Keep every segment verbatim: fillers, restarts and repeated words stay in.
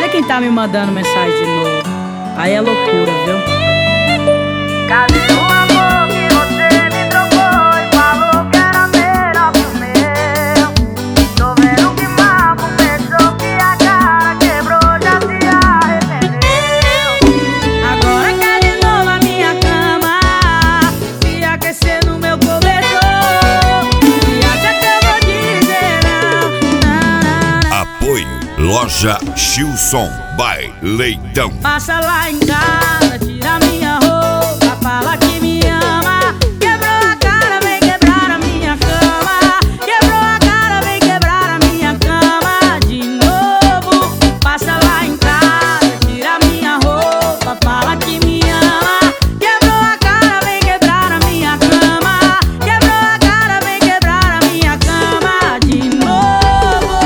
Olha quem tá me mandando mensagem de novo. Aí é loucura, viu? Cadê o amor que você me trocou e falou que era melhor que o meu? Tô vendo que mal começou, que a cara quebrou, já se arrependeu. Agora quer de novo a minha cama, se aquecer no meu cobertor. E acha que eu vou dizer não, não, não, não. Apoio Loja Chilson by Leitão. Passa lá em casa, tira minha roupa, fala que me ama. Quebrou a cara, vem quebrar a minha cama. Quebrou a cara, vem quebrar a minha cama de novo. Passa lá em casa, tira minha roupa, fala que me ama. Quebrou a cara, vem quebrar a minha cama. Quebrou a cara, vem quebrar a minha cama de novo.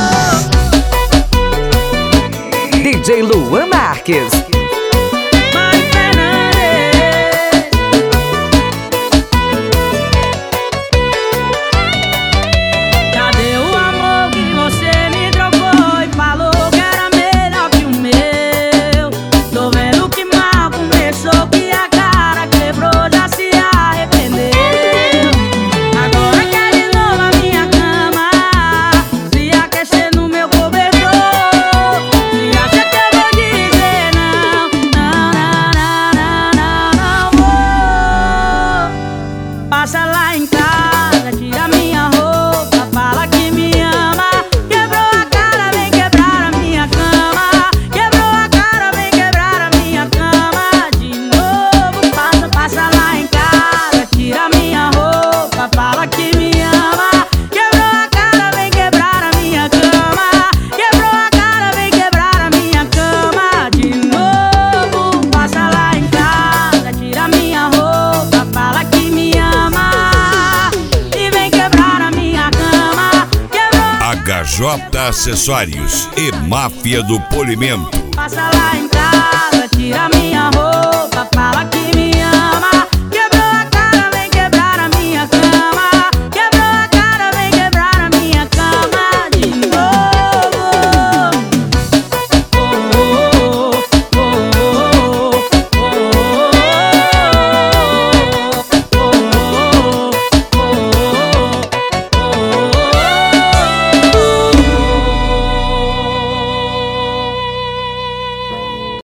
D J Luan Marques. Mari Fernandes. Cadê o amor que você me trocou e falou que era melhor que o meu? Tô vendo que mal começou, que a cara quebrou, já se arrependeu. Agora quer de novo a minha cama, se aquecer no meu cobertor. Se acha que eu vou dizer não, não, não, não, não, não vou. Passa lá em casa, tira minha roupa, fala que me ama. Quebrou a cara, vem quebrar a minha cama. Quebrou a cara, vem quebrar a minha cama de novo. Passa, passa lá em casa, tira minha roupa, fala que me ama. Quebrou a cara, vem quebrar a minha cama. Quebrou a cara, vem quebrar a minha cama de novo. Passa lá em casa, tira minha roupa, fala que me ama. E vem quebrar a minha cama. Quebrou. H J Acessórios e Máfia do Polimento. Passa lá em casa, tira minha roupa, fala que